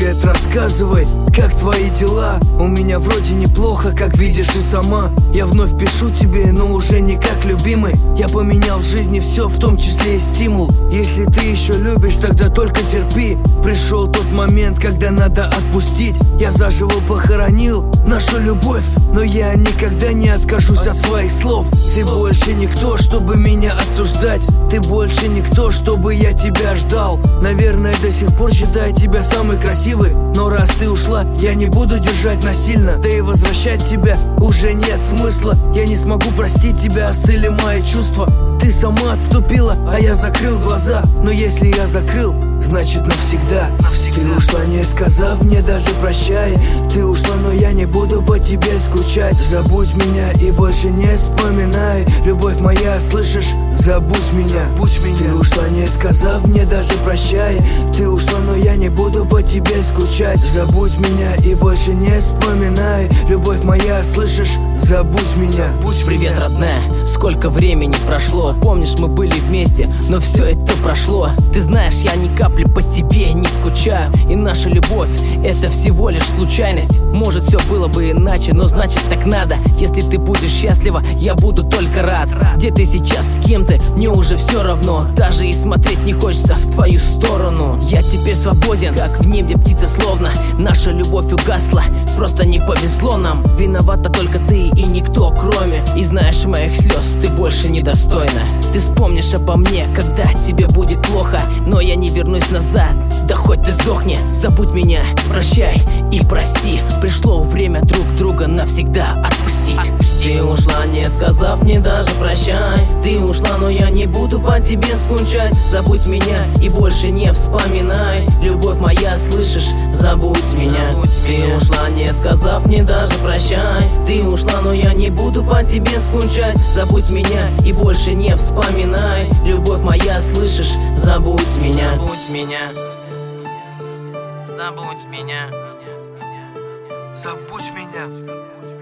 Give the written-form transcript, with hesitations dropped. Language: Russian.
Привет, рассказывай, как твои дела? У меня вроде неплохо, как видишь и сама. Я вновь пишу тебе, но уже не как любимый. Я поменял в жизни все, в том числе и стимул. Если ты еще любишь, тогда только терпи. Пришел тот момент, когда надо отпустить. Я заживо похоронил нашу любовь, но я никогда не откажусь от своих слов. Ты больше никто, чтобы меня осуждать. Ты больше никто, чтобы я тебя ждал. Наверное, до сих пор считаю тебя самой красивой, но раз ты ушла, я не буду держать насильно. Да и возвращать тебя уже нет смысла. Я не смогу простить тебя, остыли мои чувства. Ты сама отступила, а я закрыл глаза. Но если я закрыл, значит навсегда. Ты ушла, не сказав мне даже прощай. Ты ушла, но я не буду по тебе скучать. Забудь меня и больше не вспоминай. Любовь моя, слышишь? Забудь меня. Ты ушла, не сказав мне даже прощай. Ты ушла, но я не буду по тебе скучать. Забудь меня и больше не вспоминай. Любовь моя, слышишь? Забудь меня. Привет, родная, сколько времени прошло. Помнишь, мы были вместе, но все это прошло. Ты знаешь, я ни капли по тебе не скучаю. И наша любовь — это всего лишь случайность. Может, все было бы иначе, но значит так надо. Если ты будешь счастлива, я буду только рад. Где ты сейчас, с кем ты, мне уже все равно. Даже и смотреть не хочется в твою сторону. Я теперь свободен, как в небе птица словно. Наша любовь угасла, просто не повезло нам. Виновата только ты и никто кроме. И знаешь, моих слез ты больше недостойна. Ты вспомнишь обо мне, когда тебе будет плохо, но я не вернусь назад, да хоть ты сдохни. Забудь меня, прощай и прости. Пришло время друг друга навсегда отпустить. Ты ушла, не сказав мне даже прощай. Ты ушла, но я не буду по тебе скучать. Забудь меня и больше не вспоминай. Любовь моя, слышишь? Забудь меня. Ты ушла, не сказав мне даже прощай. Ты ушла, но я не буду по тебе скучать. Забудь меня и больше не вспоминай. Любовь моя, слышишь? Забудь меня. Забудь меня. Забудь меня. Забудь меня.